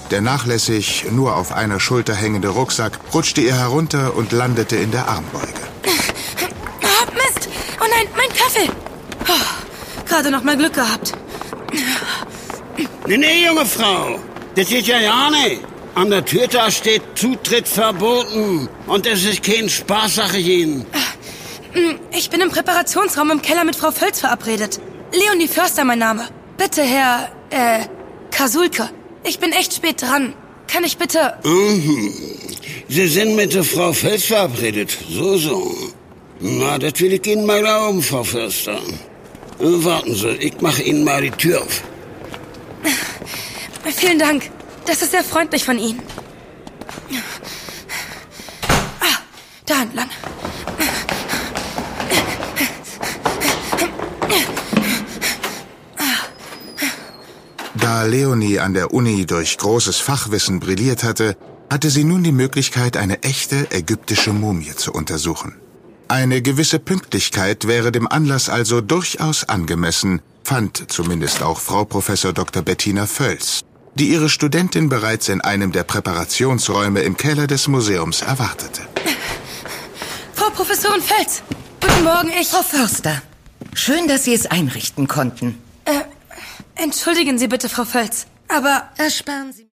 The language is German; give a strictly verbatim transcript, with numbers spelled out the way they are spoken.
Der nachlässig nur auf einer Schulter hängende Rucksack rutschte ihr herunter und landete in der Armbeuge. Oh, Mist! Oh nein, mein Kaffee! Oh, gerade noch mal Glück gehabt. Nee, nee, junge Frau. Das geht ja ja nicht. An der Tür da steht Zutritt verboten. Und es ist kein Spaßsache hin. Ich bin im Präparationsraum im Keller mit Frau Völz verabredet. Leonie Förster mein Name. Bitte, Herr, äh, Kasulke. Ich bin echt spät dran. Kann ich bitte... Mhm. Sie sind mit der Frau Völz verabredet. So, so. Na, das will ich Ihnen mal glauben, Frau Förster. Warten Sie, ich mache Ihnen mal die Tür auf. Vielen Dank. Das ist sehr freundlich von Ihnen. Ah, da entlang. Da Leonie an der Uni durch großes Fachwissen brilliert hatte, hatte sie nun die Möglichkeit, eine echte ägyptische Mumie zu untersuchen. Eine gewisse Pünktlichkeit wäre dem Anlass also durchaus angemessen, fand zumindest auch Frau Professor Doktor Bettina Völz, die ihre Studentin bereits in einem der Präparationsräume im Keller des Museums erwartete. Frau Professorin Völz, guten Morgen, ich... Frau Förster, schön, dass Sie es einrichten konnten. Äh, entschuldigen Sie bitte, Frau Völz, aber... Ersparen Sie...